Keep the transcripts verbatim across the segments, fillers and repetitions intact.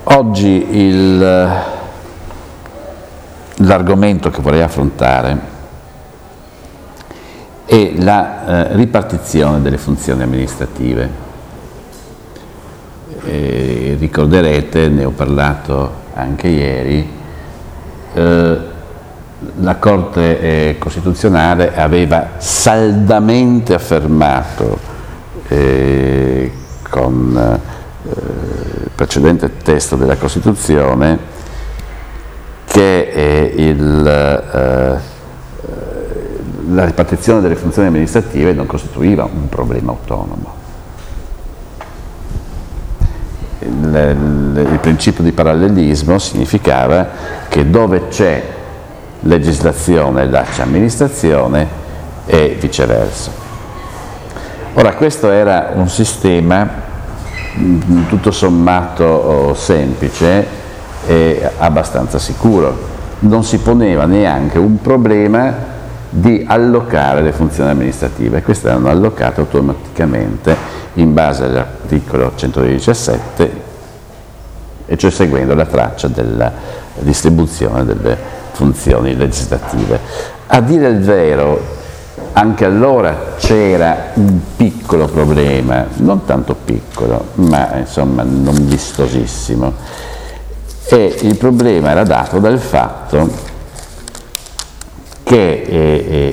Oggi il, l'argomento che vorrei affrontare è la eh, ripartizione delle funzioni amministrative. E ricorderete, ne ho parlato anche ieri, eh, la Corte eh, Costituzionale aveva saldamente affermato eh, con eh, il precedente testo della Costituzione che eh, il, eh, la ripartizione delle funzioni amministrative non costituiva un problema autonomo. Il, il, il principio di parallelismo significava che dove c'è legislazione là c'è amministrazione e viceversa. Ora, questo era un sistema tutto sommato semplice e abbastanza sicuro. Non si poneva neanche un problema di allocare le funzioni amministrative, queste erano allocate automaticamente in base all'articolo centodiciassette, e cioè seguendo la traccia della distribuzione delle funzioni legislative. A dire il vero, anche allora c'era un piccolo problema, non tanto piccolo, ma insomma non vistosissimo, e il problema era dato dal fatto che eh, eh,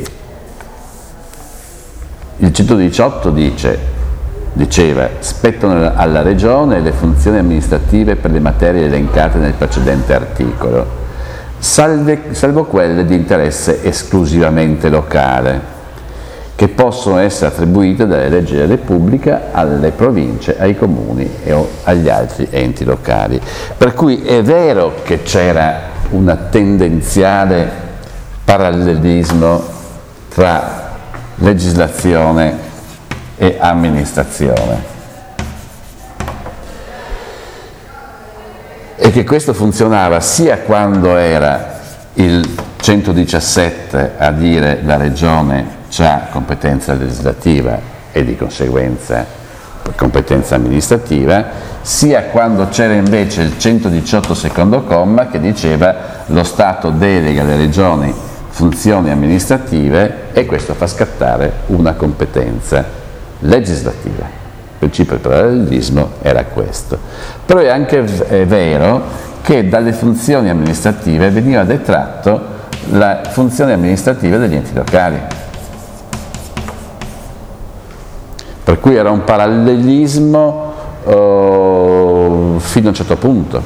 il centodiciotto dice, diceva spettano alla Regione le funzioni amministrative per le materie elencate nel precedente articolo, salve, salvo quelle di interesse esclusivamente locale, che possono essere attribuite dalle leggi della Repubblica alle province, ai comuni e agli altri enti locali. Per cui è vero che c'era un tendenziale parallelismo tra legislazione e amministrazione, e che questo funzionava sia quando era il centodiciassette a dire la Regione ha competenza legislativa e di conseguenza competenza amministrativa, sia quando c'era invece il centodiciotto secondo comma che diceva lo Stato delega alle regioni funzioni amministrative e questo fa scattare una competenza legislativa. Il principio del parallelismo era questo. Però è anche è vero che dalle funzioni amministrative veniva detratto la funzione amministrativa degli enti locali. Per cui era un parallelismo uh, fino a un certo punto.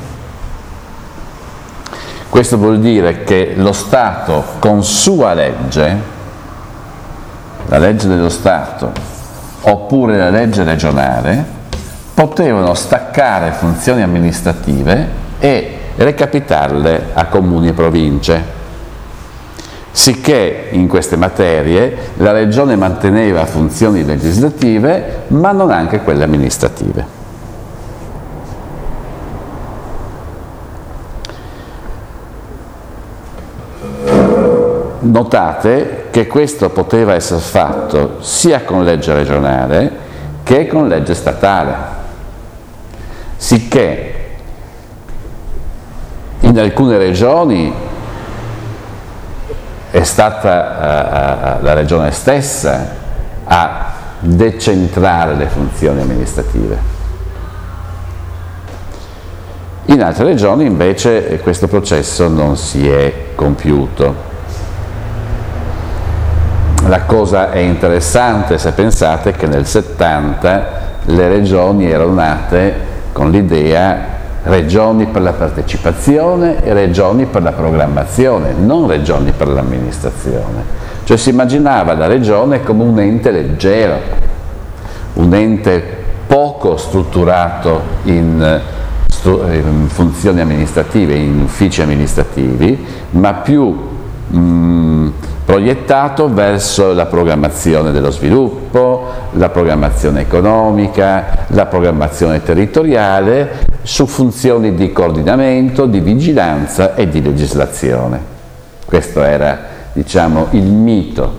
Questo vuol dire che lo Stato con sua legge, la legge dello Stato oppure la legge regionale, potevano staccare funzioni amministrative e recapitarle a comuni e province. Sicché in queste materie la Regione manteneva funzioni legislative ma non anche quelle amministrative. Notate che questo poteva essere fatto sia con legge regionale che con legge statale, sicché in alcune regioni è stata uh, la Regione stessa a decentrare le funzioni amministrative. In altre regioni invece questo processo non si è compiuto. La cosa è interessante se pensate che nel settanta le regioni erano nate con l'idea regioni per la partecipazione e regioni per la programmazione, non regioni per l'amministrazione. Cioè si immaginava la regione come un ente leggero, un ente poco strutturato in, in funzioni amministrative, in uffici amministrativi, ma più mh, proiettato verso la programmazione dello sviluppo, la programmazione economica, la programmazione territoriale, su funzioni di coordinamento, di vigilanza e di legislazione. Questo era, diciamo, il mito.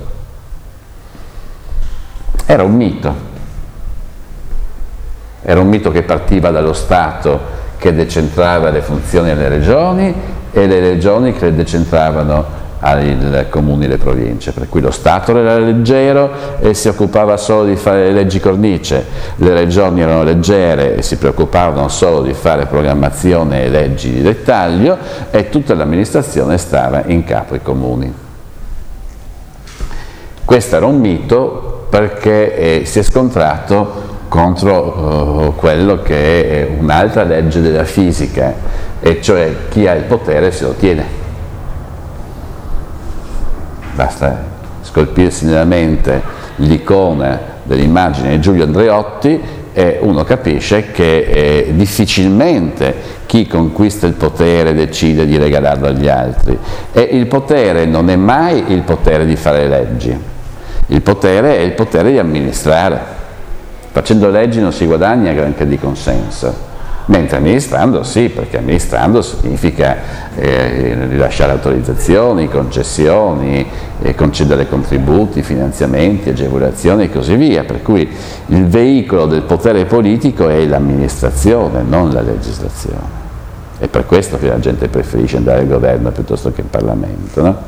Era un mito. Era un mito che partiva dallo Stato che decentrava le funzioni alle regioni e le regioni che le decentravano ai comuni e alle province, per cui lo Stato era leggero e si occupava solo di fare le leggi cornice, le regioni erano leggere e si preoccupavano solo di fare programmazione e leggi di dettaglio, e tutta l'amministrazione stava in capo ai comuni. Questo era un mito perché eh, si è scontrato contro uh, quello che è un'altra legge della fisica, e cioè chi ha il potere se lo tiene. Basta scolpirsi nella mente l'icona dell'immagine di Giulio Andreotti e uno capisce che eh, difficilmente chi conquista il potere decide di regalarlo agli altri, e il potere non è mai il potere di fare leggi, il potere è il potere di amministrare. Facendo leggi non si guadagna granché di consenso, mentre amministrando sì, perché amministrando significa eh, rilasciare autorizzazioni, concessioni, eh, concedere contributi, finanziamenti, agevolazioni e così via, per cui il veicolo del potere politico è l'amministrazione, non la legislazione. È per questo che la gente preferisce andare al governo piuttosto che al Parlamento, no?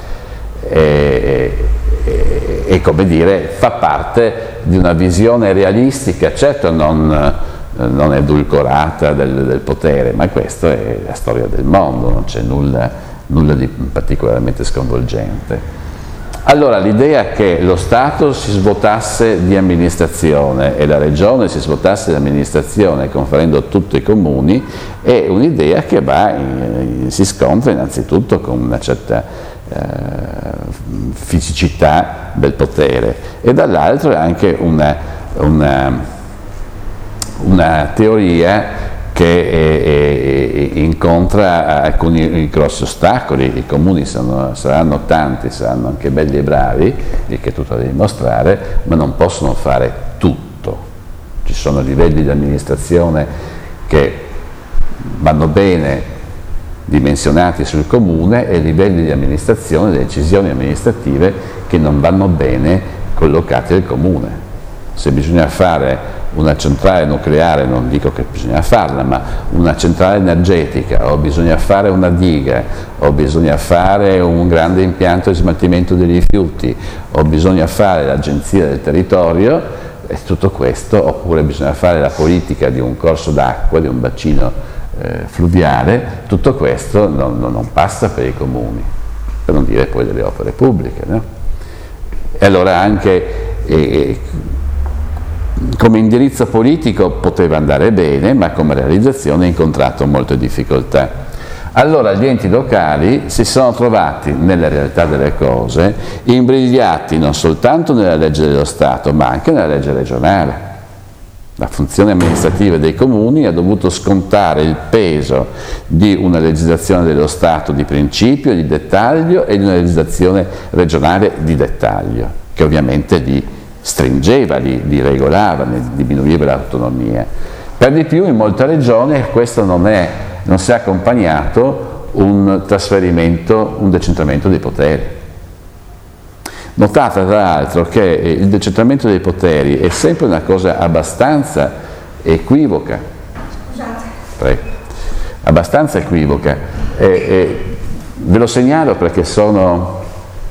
E, e, e come dire, fa parte di una visione realistica, certo non non edulcorata del, del potere, ma questa è la storia del mondo, non c'è nulla, nulla di particolarmente sconvolgente. Allora l'idea che lo Stato si svuotasse di amministrazione e la Regione si svuotasse di amministrazione conferendo tutto ai comuni è un'idea che va in, si scontra innanzitutto con una certa eh, fisicità del potere, e dall'altro è anche una, una una teoria che è, è, è, incontra alcuni grossi ostacoli. I comuni sono, saranno tanti, saranno anche belli e bravi, il che è tutto da dimostrare, ma non possono fare tutto. Ci sono livelli di amministrazione che vanno bene dimensionati sul comune e livelli di amministrazione, di decisioni amministrative che non vanno bene collocati al comune. Se bisogna fare una centrale nucleare, non dico che bisogna farla, ma una centrale energetica, o bisogna fare una diga, o bisogna fare un grande impianto di smaltimento dei rifiuti, o bisogna fare l'agenzia del territorio, e tutto questo, oppure bisogna fare la politica di un corso d'acqua, di un bacino eh, fluviale, tutto questo non, non passa per i comuni, per non dire poi delle opere pubbliche, no? E allora anche eh, come indirizzo politico poteva andare bene, ma come realizzazione ha incontrato molte difficoltà. Allora gli enti locali si sono trovati nella realtà delle cose imbrigliati non soltanto nella legge dello Stato, ma anche nella legge regionale. La funzione amministrativa dei comuni ha dovuto scontare il peso di una legislazione dello Stato di principio, di dettaglio, e di una legislazione regionale di dettaglio, che ovviamente li stringeva, li, li regolava, ne diminuiva l'autonomia. Per di più in molte regioni questo non, è, non si è accompagnato un trasferimento, un decentramento dei poteri. Notate tra l'altro che il decentramento dei poteri è sempre una cosa abbastanza equivoca. Scusate. Prego. Abbastanza equivoca. E, e ve lo segnalo perché sono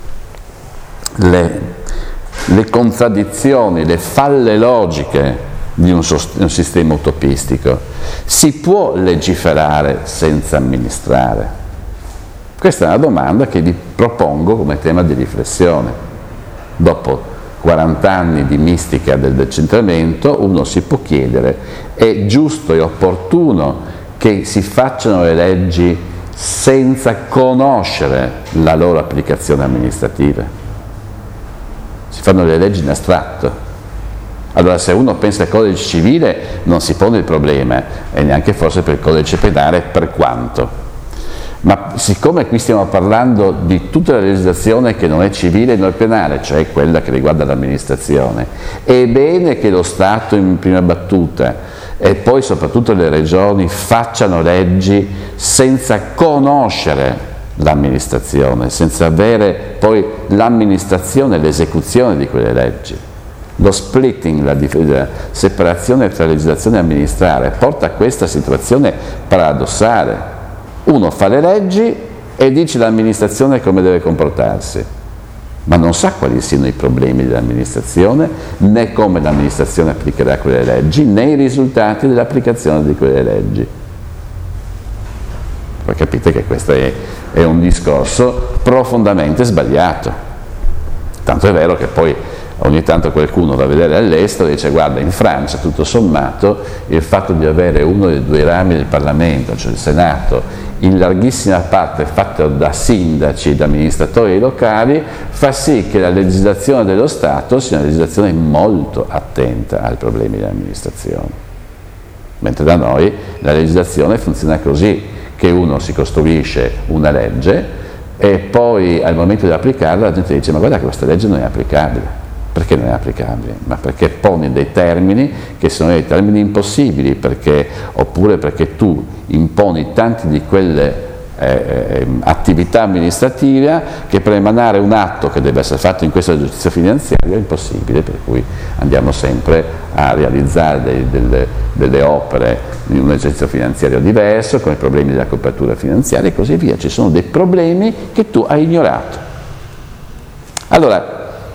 le le contraddizioni, le falle logiche di un, un sistema utopistico. Si può legiferare senza amministrare? Questa è una domanda che vi propongo come tema di riflessione. Dopo quaranta anni di mistica del decentramento, uno si può chiedere: è giusto e opportuno che si facciano le leggi senza conoscere la loro applicazione amministrativa? Si fanno le leggi in astratto. Allora se uno pensa al codice civile non si pone il problema, e neanche forse per il codice penale, per quanto. Ma siccome qui stiamo parlando di tutta la legislazione che non è civile e non è penale, cioè quella che riguarda l'amministrazione, è bene che lo Stato in prima battuta e poi soprattutto le regioni facciano leggi senza conoscere l'amministrazione, senza avere poi l'amministrazione e l'esecuzione di quelle leggi. Lo splitting, la, la separazione tra legislazione e amministrare, porta a questa situazione paradossale. Uno fa le leggi e dice all'amministrazione come deve comportarsi, ma non sa quali siano i problemi dell'amministrazione, né come l'amministrazione applicherà quelle leggi, né i risultati dell'applicazione di quelle leggi. Voi capite che questo è, è un discorso profondamente sbagliato. Tanto è vero che poi ogni tanto qualcuno va a vedere all'estero e dice: guarda, in Francia tutto sommato il fatto di avere uno dei due rami del Parlamento, cioè il Senato, in larghissima parte fatto da sindaci e da amministratori locali, fa sì che la legislazione dello Stato sia una legislazione molto attenta ai problemi dell'amministrazione. Mentre da noi la legislazione funziona così, che uno si costruisce una legge e poi al momento di applicarla la gente dice: ma guarda che questa legge non è applicabile. Perché non è applicabile? Ma perché pone dei termini che sono dei termini impossibili, perché, oppure perché tu imponi tanti di quelle eh, attività amministrative che per emanare un atto che deve essere fatto in questa giustizia finanziaria è impossibile, per cui andiamo sempre a realizzare dei, delle, delle opere in un esercizio finanziario diverso, con i problemi della copertura finanziaria e così via. Ci sono dei problemi che tu hai ignorato. Allora,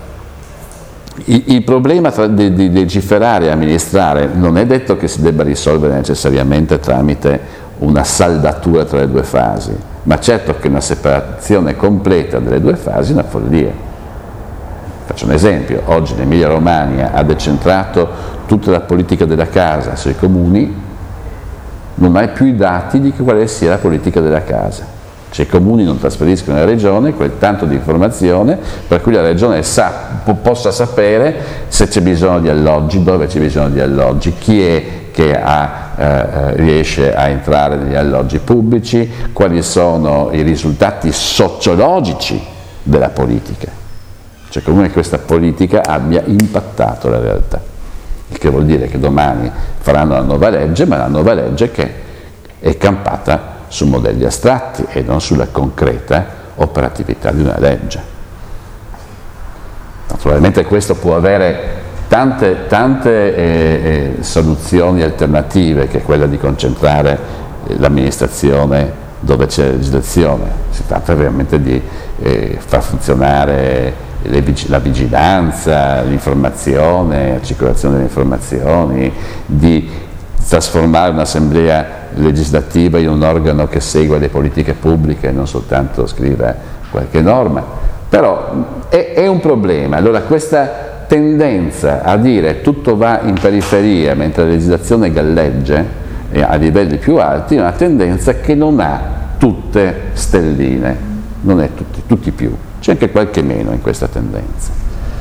il problema tra, di, di legiferare e amministrare non è detto che si debba risolvere necessariamente tramite una saldatura tra le due fasi, ma certo che una separazione completa delle due fasi è una follia. Faccio un esempio: oggi l'Emilia Romagna ha decentrato tutta la politica della casa sui comuni, non hai più i dati di quale sia la politica della casa. Cioè i comuni non trasferiscono alla regione quel tanto di informazione per cui la regione sa, po- possa sapere se c'è bisogno di alloggi, dove c'è bisogno di alloggi, chi è che ha, eh, riesce a entrare negli alloggi pubblici, quali sono i risultati sociologici della politica. Cioè come questa politica abbia impattato la realtà. Il che vuol dire che domani faranno la nuova legge, ma la nuova legge che è campata su modelli astratti e non sulla concreta operatività di una legge. Naturalmente questo può avere tante, tante eh, eh, soluzioni alternative, che è quella di concentrare eh, l'amministrazione dove c'è legislazione. Si tratta veramente di eh, far funzionare le, la vigilanza, l'informazione, la circolazione delle informazioni, di trasformare un'assemblea legislativa in un organo che segue le politiche pubbliche e non soltanto scrive qualche norma. Però è, è un problema. Allora questa tendenza a dire tutto va in periferia mentre la legislazione galleggia a livelli più alti è una tendenza che non ha tutte stelline, non è tutti, tutti più, c'è anche qualche meno in questa tendenza.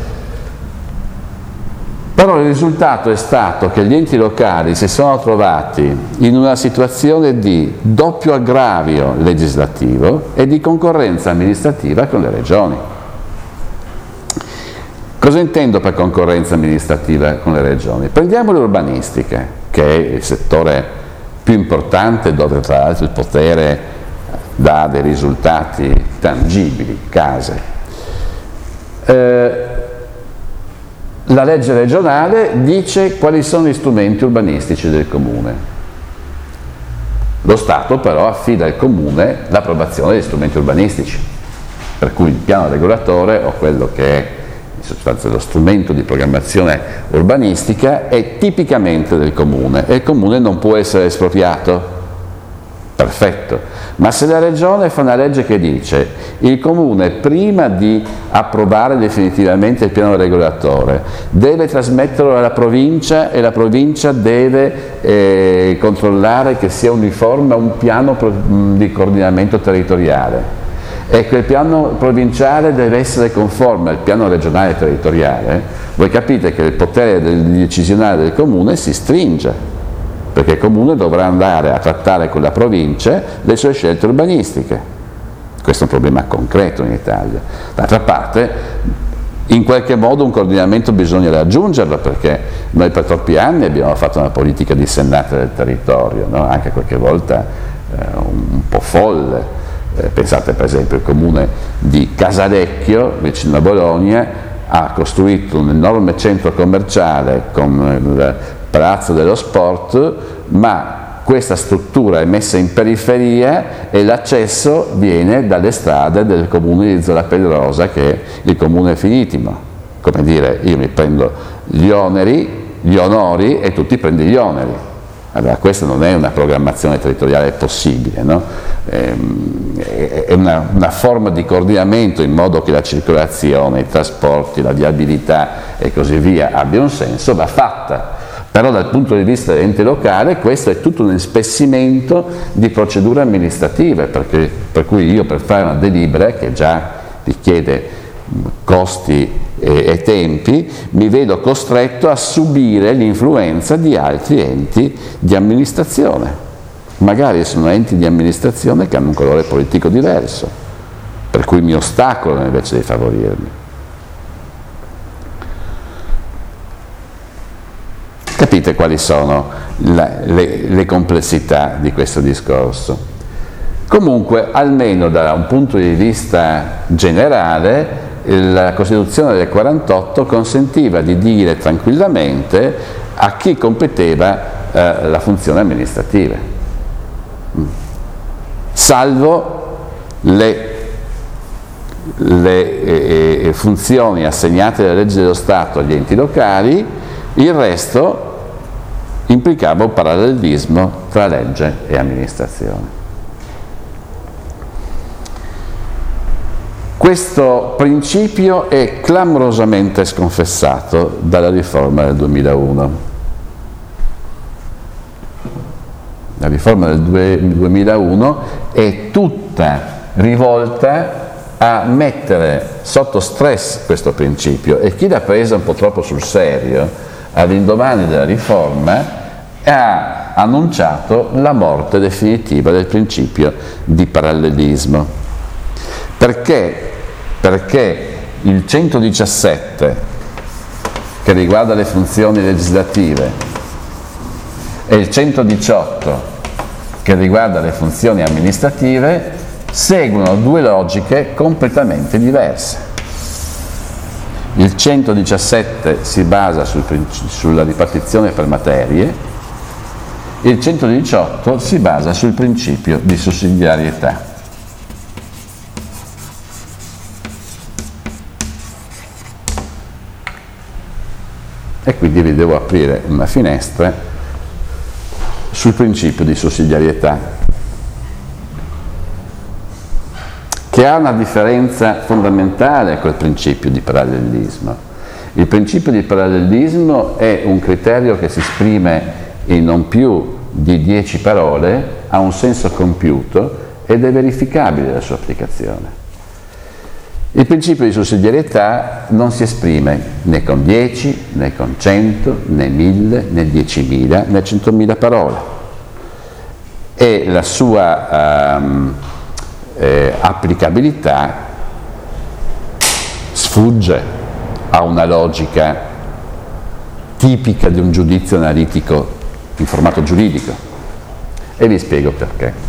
Però il risultato è stato che gli enti locali si sono trovati in una situazione di doppio aggravio legislativo e di concorrenza amministrativa con le regioni. Cosa intendo per concorrenza amministrativa con le regioni? Prendiamo l'urbanistica, che è il settore più importante, dove tra l'altro il potere dà dei risultati tangibili, case. Eh, La legge regionale dice quali sono gli strumenti urbanistici del comune. Lo Stato però affida al comune l'approvazione degli strumenti urbanistici, per cui il piano regolatore, o quello che è in sostanza lo strumento di programmazione urbanistica, è tipicamente del comune e il comune non può essere espropriato. Perfetto. Ma se la regione fa una legge che dice il comune prima di approvare definitivamente il piano regolatore deve trasmetterlo alla provincia e la provincia deve eh, controllare che sia uniforme a un piano di coordinamento territoriale e quel piano provinciale deve essere conforme al piano regionale territoriale, voi capite che il potere decisionale del comune si stringe, perché il comune dovrà andare a trattare con la provincia le sue scelte urbanistiche. Questo è un problema concreto in Italia. D'altra parte, in qualche modo un coordinamento bisogna raggiungerlo, perché noi per troppi anni abbiamo fatto una politica dissennata del territorio, no? Anche qualche volta eh, un po' folle. Eh, pensate per esempio al comune di Casalecchio, vicino a Bologna, ha costruito un enorme centro commerciale con il Palazzo dello Sport, ma questa struttura è messa in periferia e l'accesso viene dalle strade del comune di Zola Pedrosa, che è il comune finitimo. Come dire, io mi prendo gli oneri, gli onori e tu ti prendi gli oneri. Allora questa non è una programmazione territoriale possibile, no? È una, una forma di coordinamento in modo che la circolazione, i trasporti, la viabilità e così via abbia un senso, va fatta. Però dal punto di vista dell'ente locale questo è tutto un espessimento di procedure amministrative, perché, per cui io per fare una delibera che già richiede costi e, e tempi, mi vedo costretto a subire l'influenza di altri enti di amministrazione. Magari sono enti di amministrazione che hanno un colore politico diverso, per cui mi ostacolano invece di favorirmi. Capite quali sono la, le, le complessità di questo discorso? Comunque, almeno da un punto di vista generale, la Costituzione del quarantotto consentiva di dire tranquillamente a chi competeva eh, la funzione amministrativa, salvo le, le eh, funzioni assegnate dalle leggi dello Stato agli enti locali. Il resto implicava un parallelismo tra legge e amministrazione. Questo principio è clamorosamente sconfessato dalla riforma del duemilauno. La riforma del duemilauno è tutta rivolta a mettere sotto stress questo principio, e chi l'ha presa un po' troppo sul serio all'indomani della riforma ha annunciato la morte definitiva del principio di parallelismo. Perché? Perché il centodiciassette, che riguarda le funzioni legislative, e il centodiciotto, che riguarda le funzioni amministrative, seguono due logiche completamente diverse. Il centodiciassette si basa sul, sulla ripartizione per materie, il centodiciotto si basa sul principio di sussidiarietà. E quindi vi devo aprire una finestra sul principio di sussidiarietà, che ha una differenza fondamentale col principio di parallelismo. Il principio di parallelismo è un criterio che si esprime in non più di dieci parole, ha un senso compiuto ed è verificabile la sua applicazione. Il principio di sussidiarietà non si esprime né con dieci, né con cento, né mille, né diecimila, né centomila parole. E la sua um, eh, applicabilità sfugge a una logica tipica di un giudizio analitico in formato giuridico. E vi spiego perché.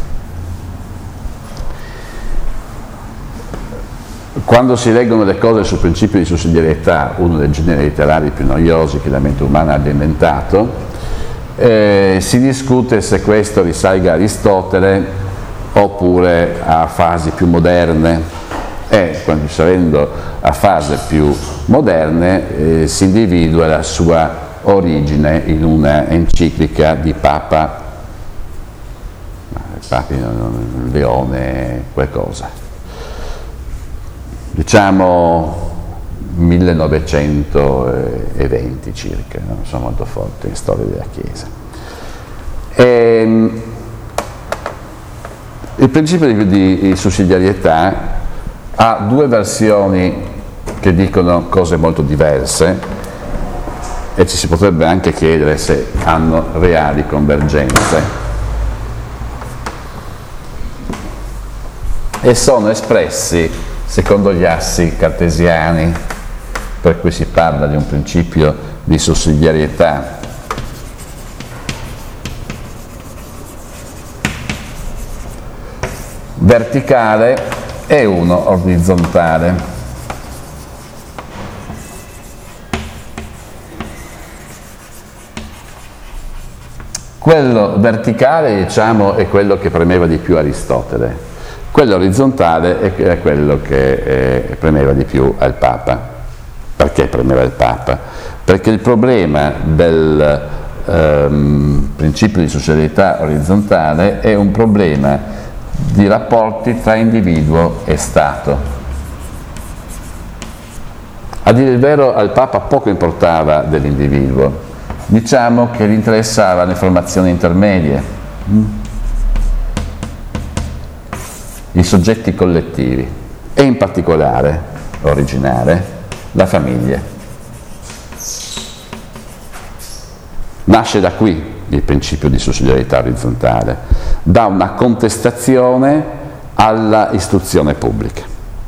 Quando si leggono le cose sul principio di sussidiarietà, uno dei generi letterari più noiosi che la mente umana abbia inventato, eh, si discute se questo risalga a Aristotele oppure a fasi più moderne, e quando salendo a fasi più moderne eh, si individua la sua origine in una enciclica di Papa, Papi Leone qualcosa, diciamo millenovecentoventi circa, non sono molto forte in storia della Chiesa. E, il principio di, di sussidiarietà ha due versioni che dicono cose molto diverse, e ci si potrebbe anche chiedere se hanno reali convergenze, e sono espressi secondo gli assi cartesiani, per cui si parla di un principio di sussidiarietà verticale e uno orizzontale. Quello verticale, diciamo, è quello che premeva di più Aristotele, quello orizzontale è quello che eh, premeva di più al Papa. Perché premeva il Papa? Perché il problema del ehm, principio di sussidiarietà orizzontale è un problema di rapporti tra individuo e Stato. A dire il vero, al Papa poco importava dell'individuo, diciamo che gli interessava le formazioni intermedie, i soggetti collettivi e in particolare, originale, la famiglia. Nasce da qui il principio di sussidiarietà orizzontale, da una contestazione alla istruzione pubblica,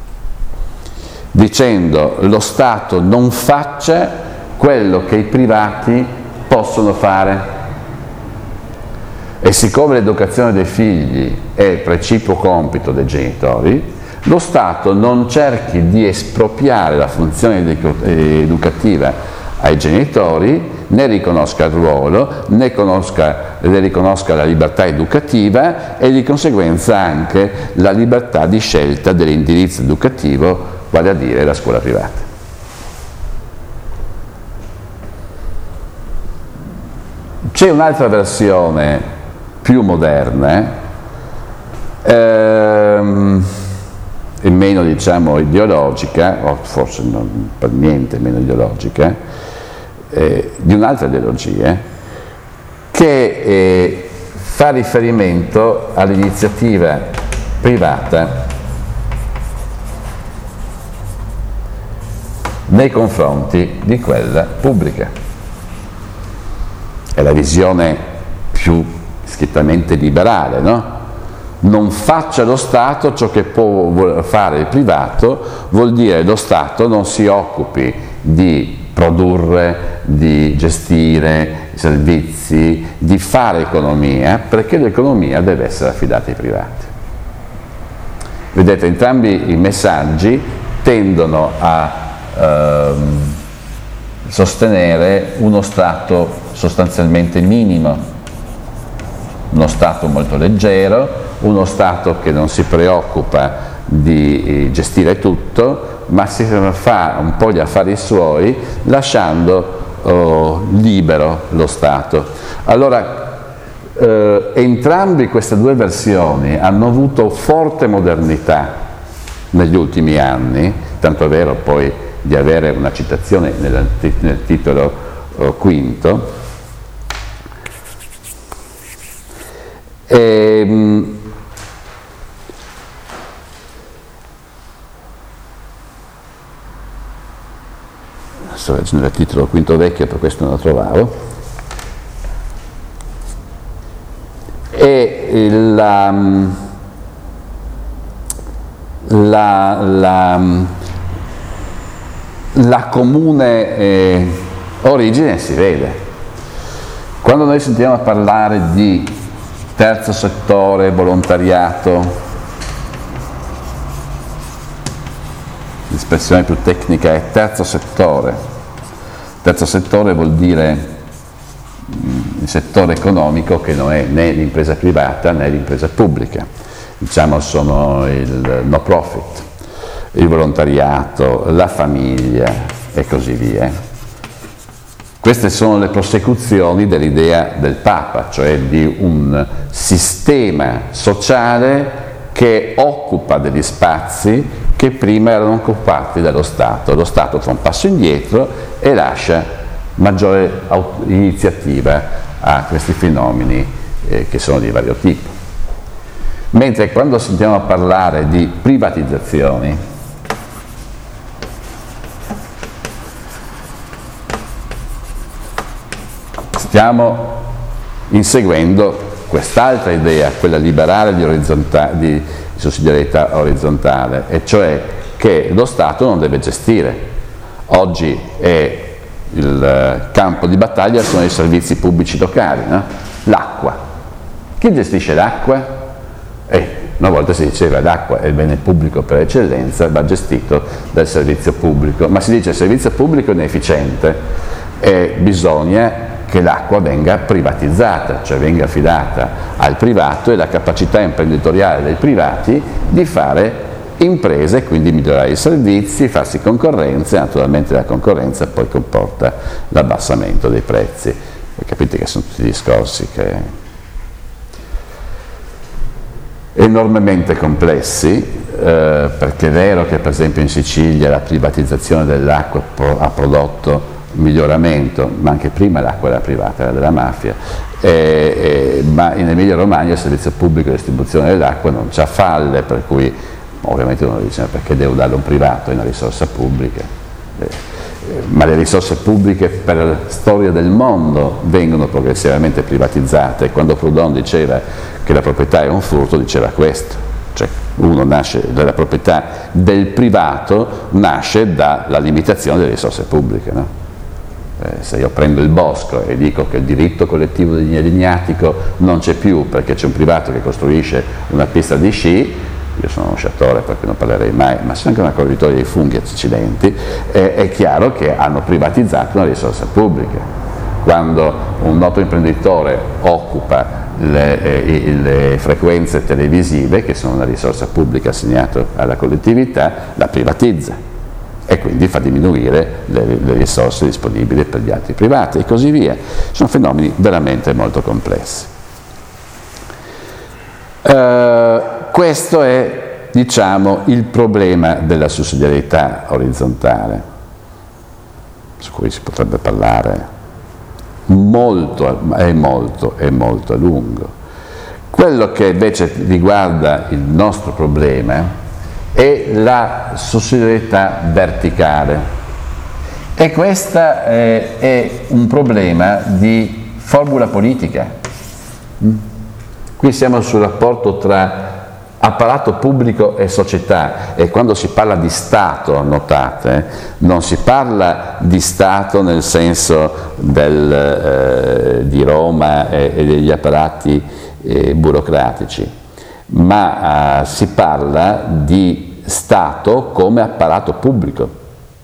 dicendo lo Stato non faccia quello che i privati possono fare, e siccome l'educazione dei figli è il precipuo compito dei genitori, lo Stato non cerchi di espropriare la funzione educativa ai genitori, ne riconosca il ruolo, ne, conosca, ne riconosca la libertà educativa e di conseguenza anche la libertà di scelta dell'indirizzo educativo, vale a dire la scuola privata. C'è un'altra versione più moderna ehm, e meno, diciamo, ideologica, o forse non per niente meno ideologica, eh, di un'altra ideologia che eh, fa riferimento all'iniziativa privata nei confronti di quella pubblica. È la visione più schiettamente liberale, no? Non faccia lo Stato ciò che può fare il privato, vuol dire lo Stato non si occupi di produrre, di gestire servizi, di fare economia, perché l'economia deve essere affidata ai privati. Vedete, entrambi i messaggi tendono a ehm, sostenere uno Stato sostanzialmente minimo, uno Stato molto leggero, uno Stato che non si preoccupa di gestire tutto, ma si fa un po' gli affari suoi, lasciando oh, libero lo Stato. Allora, eh, entrambi queste due versioni hanno avuto forte modernità negli ultimi anni, tanto è vero poi di avere una citazione nel, nel titolo oh, quinto. E, sto leggendo il titolo quinto vecchio, per questo non lo trovavo, e la, la, la, la comune eh, origine si vede. Quando noi sentiamo parlare di terzo settore, volontariato, l'espressione più tecnica è terzo settore. Terzo settore vuol dire il settore economico che non è né l'impresa privata né l'impresa pubblica, diciamo sono il no profit, il volontariato, la famiglia e così via. Queste sono le prosecuzioni dell'idea del Papa, cioè di un sistema sociale che occupa degli spazi che prima erano occupati dallo Stato. Lo Stato fa un passo indietro e lascia maggiore iniziativa a questi fenomeni eh, che sono di vario tipo. Mentre quando sentiamo parlare di privatizzazioni, stiamo inseguendo quest'altra idea, quella liberale di, orizzonta- di sussidiarietà orizzontale, e cioè che lo Stato non deve gestire. Oggi è il campo di battaglia sono i servizi pubblici locali, no? L'acqua. Chi gestisce l'acqua? Eh, una volta si diceva l'acqua è il bene pubblico per eccellenza, va gestito dal servizio pubblico, ma si dice il servizio pubblico è inefficiente e bisogna che l'acqua venga privatizzata, cioè venga affidata al privato, e la capacità imprenditoriale dei privati di fare imprese, quindi migliorare i servizi, farsi concorrenza, e naturalmente la concorrenza poi comporta l'abbassamento dei prezzi. E capite che sono tutti discorsi che enormemente complessi, eh, perché è vero che per esempio in Sicilia la privatizzazione dell'acqua pro- ha prodotto miglioramento, ma anche prima l'acqua era privata, era della mafia, e, e, ma in Emilia Romagna il servizio pubblico di distribuzione dell'acqua non c'ha falle, per cui ovviamente uno dice perché devo darlo a un privato, è una risorsa pubblica, eh, ma le risorse pubbliche per storia del mondo vengono progressivamente privatizzate. Quando Proudhon diceva che la proprietà è un furto, diceva questo, cioè uno nasce dalla proprietà del privato, nasce dalla limitazione delle risorse pubbliche, no? Eh, se io prendo il bosco e dico che il diritto collettivo legnatico non c'è più perché c'è un privato che costruisce una pista di sci, io sono uno sciatore per cui non parlerei mai, ma sono anche una corritoria di funghi accidenti, eh, è chiaro che hanno privatizzato una risorsa pubblica. Quando un noto imprenditore occupa le, eh, le frequenze televisive, che sono una risorsa pubblica assegnata alla collettività, la privatizza e quindi fa diminuire le, le risorse disponibili per gli altri privati e così via. Sono fenomeni veramente molto complessi. Uh, questo è, diciamo, il problema della sussidiarietà orizzontale, su cui si potrebbe parlare molto, è molto, è molto a lungo. Quello che invece riguarda il nostro problema è la sussidiarietà verticale, e questa è, è un problema di formula politica. Qui siamo sul rapporto tra apparato pubblico e società, e quando si parla di Stato, notate, non si parla di Stato nel senso del, eh, di Roma e, e degli apparati eh, burocratici, ma eh, si parla di Stato come apparato pubblico.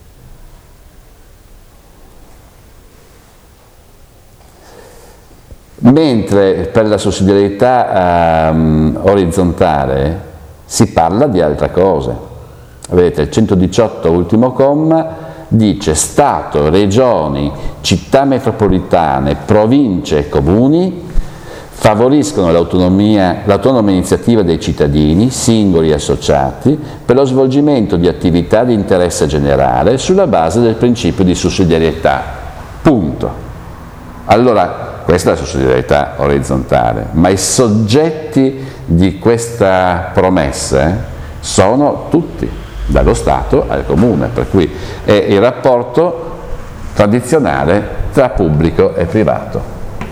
Mentre per la sussidiarietà um, orizzontale si parla di altra cosa. Vedete, il centodiciotto, ultimo comma, dice Stato, regioni, città metropolitane, province e comuni favoriscono l'autonomia, l'autonoma iniziativa dei cittadini, singoli e associati, per lo svolgimento di attività di interesse generale sulla base del principio di sussidiarietà. Punto. Allora, questa è la sussidiarietà orizzontale, ma i soggetti di questa promessa sono tutti, dallo Stato al comune, per cui è il rapporto tradizionale tra pubblico e privato.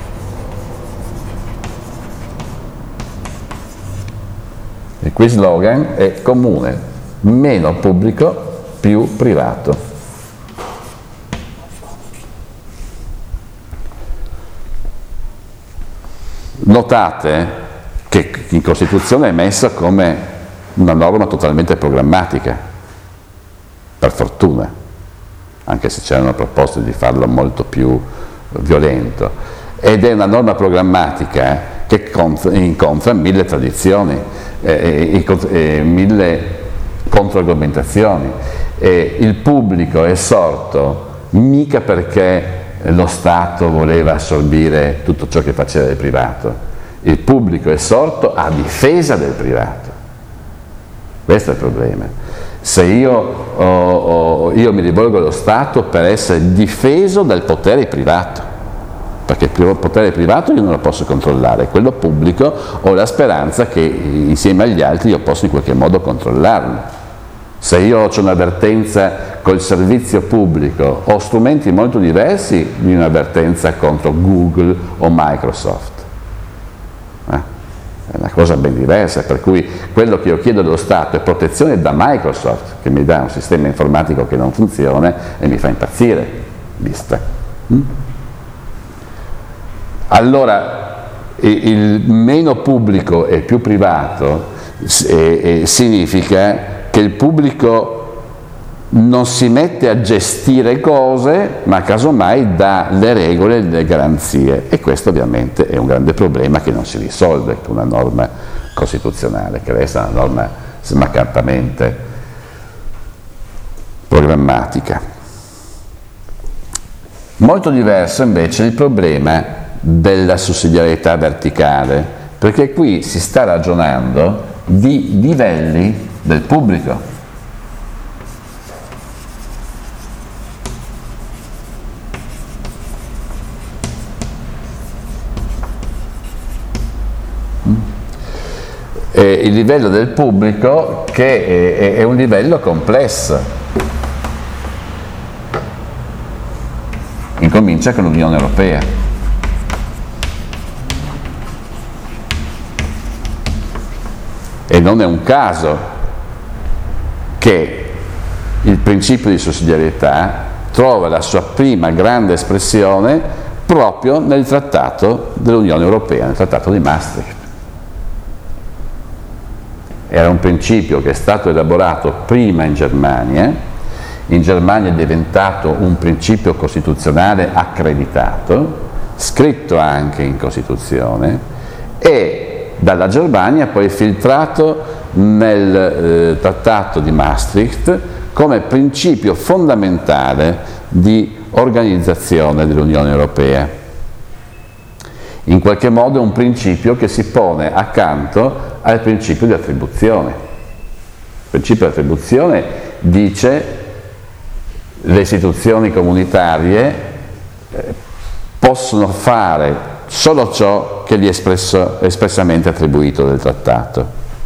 Il qui slogan è comune, meno pubblico, più privato. Notate che in Costituzione è messa come una norma totalmente programmatica, per fortuna, anche se c'erano proposte di farlo molto più violento, ed è una norma programmatica che incontra mille tradizioni e, e, e mille controargomentazioni. E il pubblico è sorto mica perché lo Stato voleva assorbire tutto ciò che faceva il privato, il pubblico è sorto a difesa del privato. Questo è il problema. Se io, oh, oh, io mi rivolgo allo Stato per essere difeso dal potere privato, perché il potere privato io non lo posso controllare, quello pubblico ho la speranza che insieme agli altri io possa in qualche modo controllarlo. Se io ho un'avvertenza col servizio pubblico, ho strumenti molto diversi di un'avvertenza contro Google o Microsoft. Eh? È una cosa ben diversa, per cui quello che io chiedo allo Stato è protezione da Microsoft, che mi dà un sistema informatico che non funziona e mi fa impazzire, vista. Mm? Allora, il meno pubblico e più privato eh, eh, significa che il pubblico non si mette a gestire cose, ma casomai dà le regole e le garanzie, e questo ovviamente è un grande problema che non si risolve con una norma costituzionale, che resta una norma smaccatamente programmatica. Molto diverso invece è il problema della sussidiarietà verticale, perché qui si sta ragionando di livelli del pubblico. E il livello del pubblico che è, è un livello complesso. Incomincia con l'Unione Europea. E non è un caso che il principio di sussidiarietà trova la sua prima grande espressione proprio nel Trattato dell'Unione Europea, nel Trattato di Maastricht. Era un principio che è stato elaborato prima in Germania, in Germania è diventato un principio costituzionale accreditato, scritto anche in Costituzione, e dalla Germania poi filtrato nel eh, Trattato di Maastricht come principio fondamentale di organizzazione dell'Unione Europea. In qualche modo è un principio che si pone accanto al principio di attribuzione. Il principio di attribuzione dice le istituzioni comunitarie eh, possono fare solo ciò che gli è espresso, espressamente attribuito del trattato.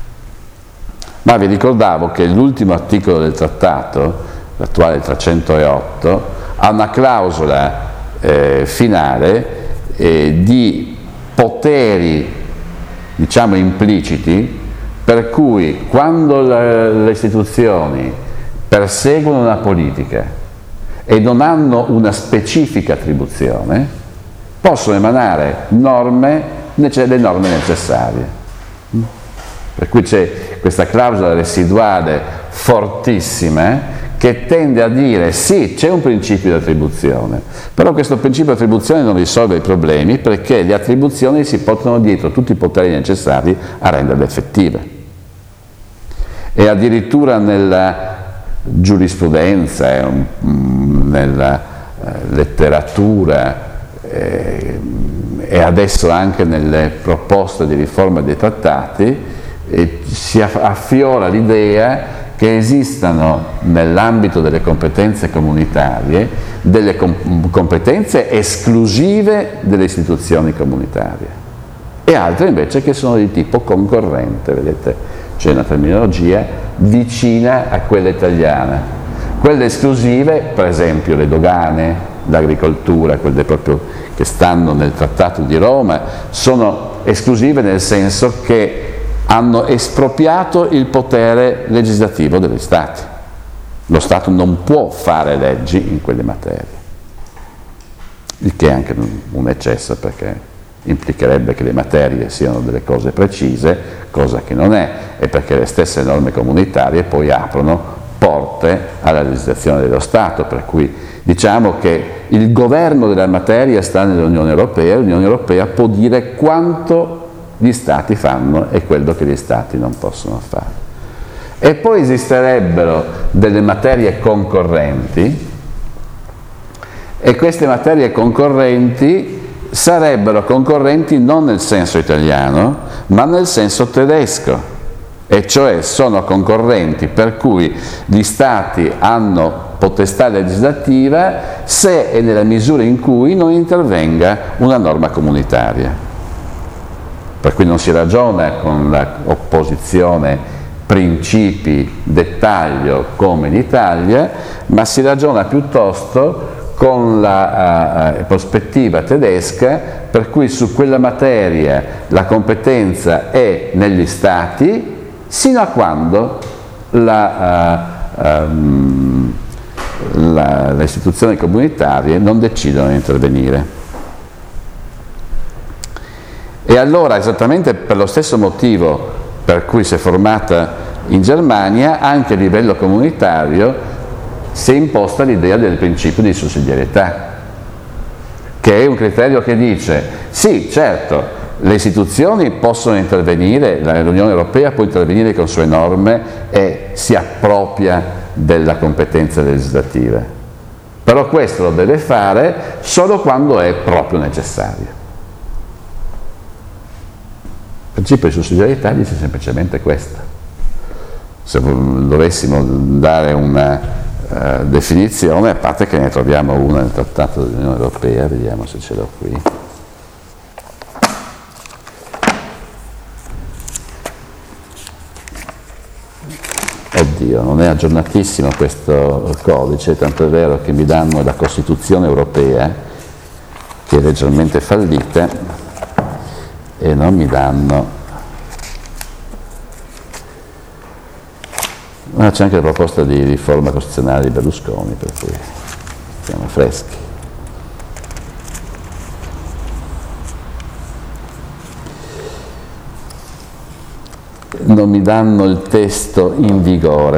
Ma vi ricordavo che l'ultimo articolo del trattato, l'attuale trecentootto, ha una clausola eh, finale eh, di poteri, diciamo, impliciti, per cui quando le, le istituzioni perseguono una politica e non hanno una specifica attribuzione, possono emanare norme, le norme necessarie. Per cui c'è questa clausola residuale fortissima che tende a dire sì, c'è un principio di attribuzione, però questo principio di attribuzione non risolve i problemi, perché le attribuzioni si portano dietro tutti i poteri necessari a renderle effettive. E addirittura nella giurisprudenza, nella letteratura eh, e adesso anche nelle proposte di riforma dei trattati eh, si affiora l'idea che esistano nell'ambito delle competenze comunitarie delle com- competenze esclusive delle istituzioni comunitarie e altre invece che sono di tipo concorrente, vedete, c'è una terminologia vicina a quella italiana. Quelle esclusive, per esempio le dogane, l'agricoltura, quelle proprio che stanno nel Trattato di Roma, sono esclusive nel senso che hanno espropriato il potere legislativo degli Stati. Lo Stato non può fare leggi in quelle materie, il che è anche un eccesso, perché implicherebbe che le materie siano delle cose precise, cosa che non è, e perché le stesse norme comunitarie poi aprono porte alla legislazione dello Stato, per cui diciamo che il governo della materia sta nell'Unione Europea, e l'Unione Europea può dire quanto gli Stati fanno e quello che gli Stati non possono fare. E poi esisterebbero delle materie concorrenti, e queste materie concorrenti sarebbero concorrenti non nel senso italiano, ma nel senso tedesco, e cioè sono concorrenti per cui gli Stati hanno potestà legislativa se e nella misura in cui non intervenga una norma comunitaria. Per cui non si ragiona con l'opposizione principi-dettaglio come in Italia, ma si ragiona piuttosto con la uh, prospettiva tedesca, per cui su quella materia la competenza è negli Stati sino a quando la, uh, um, la, le istituzioni comunitarie non decidono di intervenire. E allora, esattamente per lo stesso motivo per cui si è formata in Germania, anche a livello comunitario si è imposta l'idea del principio di sussidiarietà, che è un criterio che dice, sì, certo, le istituzioni possono intervenire, l'Unione Europea può intervenire con sue norme e si appropria della competenza legislativa, però questo lo deve fare solo quando è proprio necessario. Il principio di sussidiarietà dice semplicemente questo. Se dovessimo dare una uh, definizione, a parte che ne troviamo una nel Trattato dell'Unione Europea, vediamo se ce l'ho qui. Oddio, non è aggiornatissimo questo codice, tanto è vero che mi danno la Costituzione europea, che è leggermente fallita, e non mi danno... Ma c'è anche la proposta di riforma costituzionale di Berlusconi, per cui siamo freschi. Non mi danno il testo in vigore.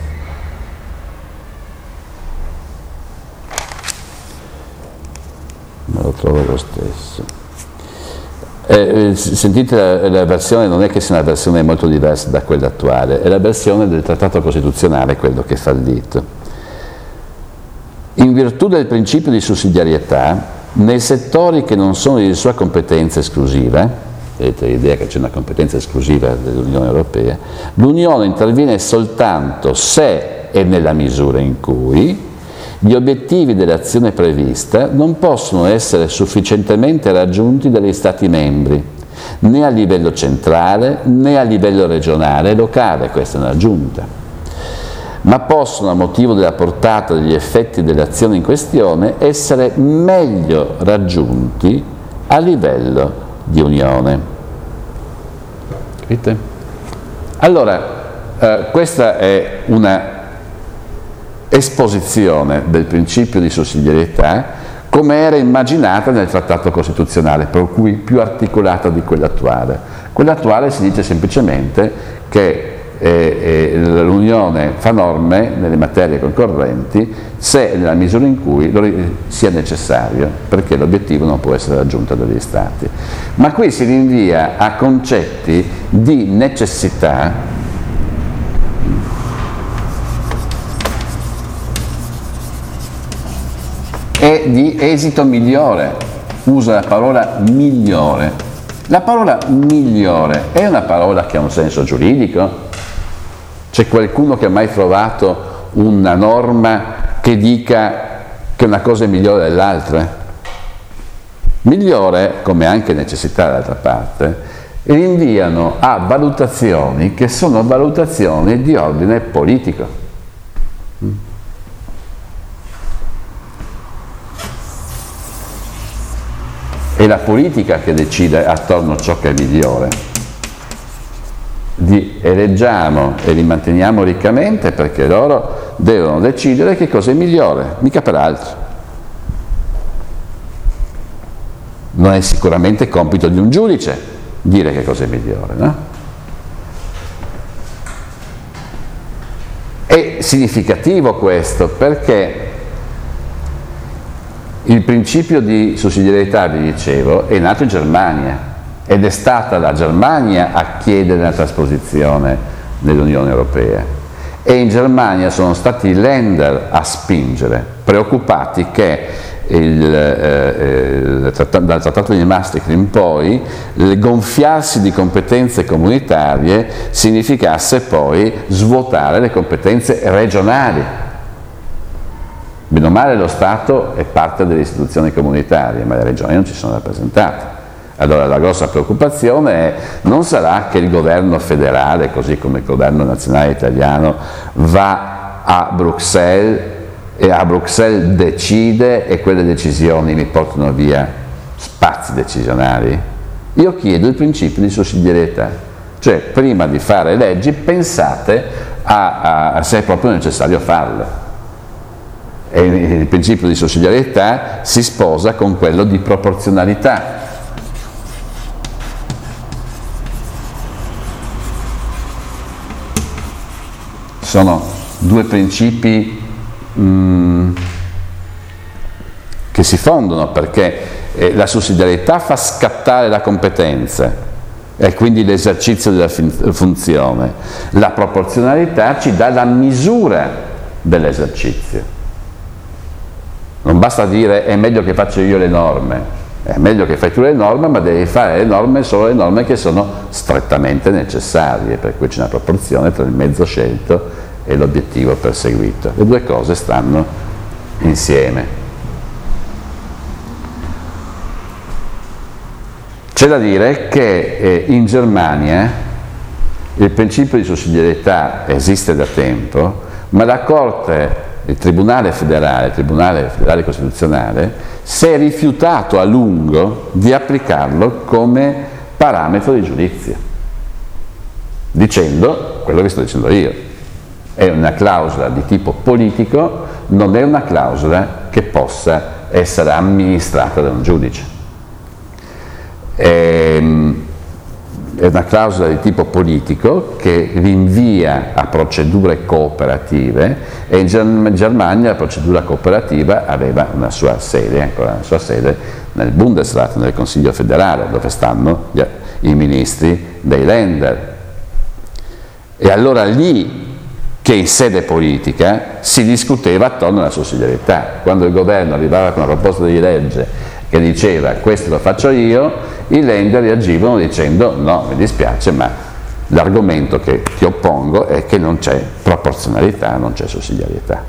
Me lo trovo lo stesso. Eh, sentite, la, la versione non è che sia una versione molto diversa da quella attuale, è la versione del Trattato Costituzionale, quello che è fallito. In virtù del principio di sussidiarietà, nei settori che non sono di sua competenza esclusiva, avete l'idea che c'è una competenza esclusiva dell'Unione Europea, l'Unione interviene soltanto se e nella misura in cui gli obiettivi dell'azione prevista non possono essere sufficientemente raggiunti dagli Stati membri, né a livello centrale né a livello regionale e locale, questa è un'aggiunta, ma possono, a motivo della portata degli effetti dell'azione in questione, essere meglio raggiunti a livello di unione. Capite? Allora, eh, questa è una esposizione del principio di sussidiarietà come era immaginata nel Trattato Costituzionale, per cui più articolata di quella attuale. Quella attuale si dice semplicemente che eh, eh, l'Unione fa norme nelle materie concorrenti se e nella misura in cui lo sia necessario, perché l'obiettivo non può essere raggiunto dagli Stati. Ma qui si rinvia a concetti di necessità e di esito migliore. Usa la parola migliore. La parola migliore è una parola che ha un senso giuridico? C'è qualcuno che ha mai trovato una norma che dica che una cosa è migliore dell'altra? Migliore, come anche necessità dall'altra parte, rinviano a valutazioni che sono valutazioni di ordine politico. È la politica che decide attorno a ciò che è migliore. Li eleggiamo e li manteniamo riccamente perché loro devono decidere che cosa è migliore, mica per altro. Non è sicuramente compito di un giudice dire che cosa è migliore, no? È significativo questo perché il principio di sussidiarietà, vi dicevo, è nato in Germania ed è stata la Germania a chiedere la trasposizione nell'Unione Europea e in Germania sono stati i Länder a spingere, preoccupati che il, eh, il, dal Trattato di Maastricht in poi il gonfiarsi di competenze comunitarie significasse poi svuotare le competenze regionali. Bene o male lo Stato è parte delle istituzioni comunitarie, ma le regioni non ci sono rappresentate. Allora la grossa preoccupazione è, non sarà che il governo federale, così come il governo nazionale italiano, va a Bruxelles e a Bruxelles decide e quelle decisioni mi portano via spazi decisionali? Io chiedo il principio di sussidiarietà, cioè prima di fare leggi pensate a, a, a se è proprio necessario farle. E il principio di sussidiarietà si sposa con quello di proporzionalità. Sono due principi mh, che si fondono, perché eh, la sussidiarietà fa scattare la competenza e quindi l'esercizio della funzione. La proporzionalità ci dà la misura dell'esercizio. Non basta dire è meglio che faccio io le norme, è meglio che fai tu le norme, ma devi fare le norme, solo le norme che sono strettamente necessarie, per cui c'è una proporzione tra il mezzo scelto e l'obiettivo perseguito. Le due cose stanno insieme. C'è da dire che eh, in Germania il principio di sussidiarietà esiste da tempo, ma la Corte, il Tribunale federale, il Tribunale federale costituzionale, si è rifiutato a lungo di applicarlo come parametro di giudizio, dicendo quello che sto dicendo io. È una clausola di tipo politico, non è una clausola che possa essere amministrata da un giudice. È una clausola di tipo politico che rinvia a procedure cooperative, e in Germania la procedura cooperativa aveva una sua sede, ancora una sua sede nel Bundesrat, nel Consiglio federale, dove stanno gli, i ministri dei Länder. E allora lì che in sede politica si discuteva attorno alla sussidiarietà. Quando il governo arrivava con una proposta di legge che diceva questo lo faccio io, i Länder reagivano dicendo no, mi dispiace, ma l'argomento che ti oppongo è che non c'è proporzionalità, non c'è sussidiarietà.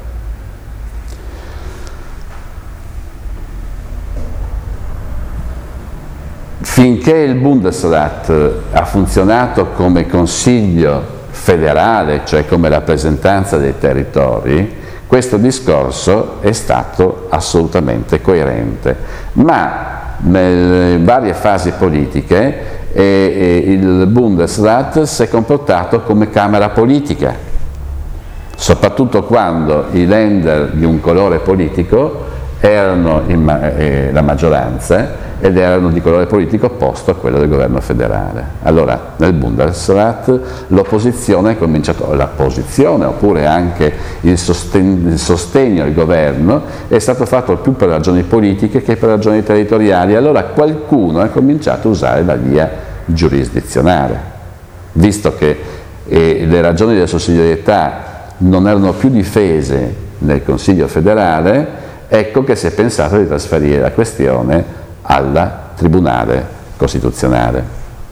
Finché il Bundesrat ha funzionato come consiglio federale, cioè come rappresentanza dei territori, questo discorso è stato assolutamente coerente, ma nelle varie fasi politiche eh, eh, il Bundesrat si è comportato come Camera politica, soprattutto quando i Länder di un colore politico erano in ma eh, la maggioranza ed erano di colore politico opposto a quello del governo federale. Allora nel Bundesrat l'opposizione è cominciato, la posizione oppure anche il, sosten il sostegno al governo è stato fatto più per ragioni politiche che per ragioni territoriali. Allora qualcuno ha cominciato a usare la via giurisdizionale, visto che eh, le ragioni della sussidiarietà non erano più difese nel Consiglio federale. Ecco che si è pensato di trasferire la questione al Tribunale Costituzionale.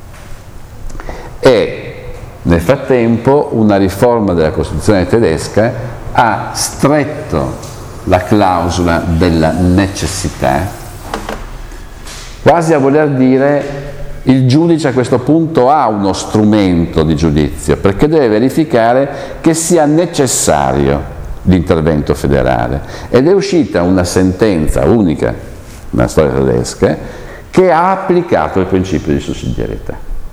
E nel frattempo una riforma della Costituzione tedesca ha stretto la clausola della necessità, quasi a voler dire il giudice a questo punto ha uno strumento di giudizio, perché deve verificare che sia necessario l'intervento federale, ed è uscita una sentenza unica nella storia tedesca che ha applicato il principio di sussidiarietà.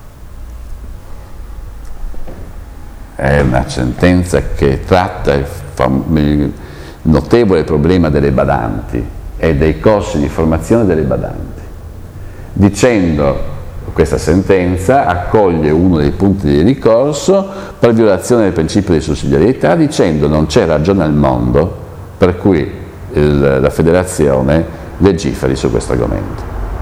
È una sentenza che tratta il, il notevole problema delle badanti e dei corsi di formazione delle badanti, dicendo questa sentenza accoglie uno dei punti di ricorso per violazione del principio di sussidiarietà, dicendo non c'è ragione al mondo per cui il, la federazione legiferi su questo argomento.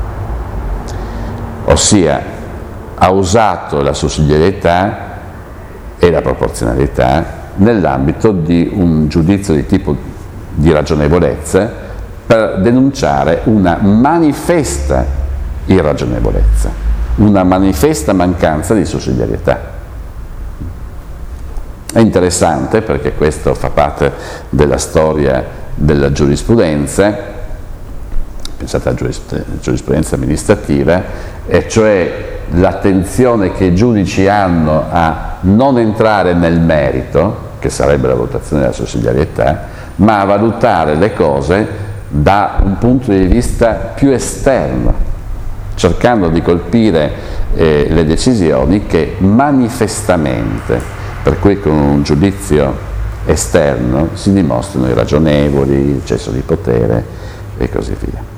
Ossia ha usato la sussidiarietà e la proporzionalità nell'ambito di un giudizio di tipo di ragionevolezza per denunciare una manifesta irragionevolezza, una manifesta mancanza di sussidiarietà. È interessante perché questo fa parte della storia della giurisprudenza, pensate alla giurisprudenza amministrativa, e cioè l'attenzione che i giudici hanno a non entrare nel merito, che sarebbe la valutazione della sussidiarietà, ma a valutare le cose da un punto di vista più esterno, cercando di colpire eh, le decisioni che manifestamente, per cui con un giudizio esterno, si dimostrano irragionevoli, eccesso di potere e così via.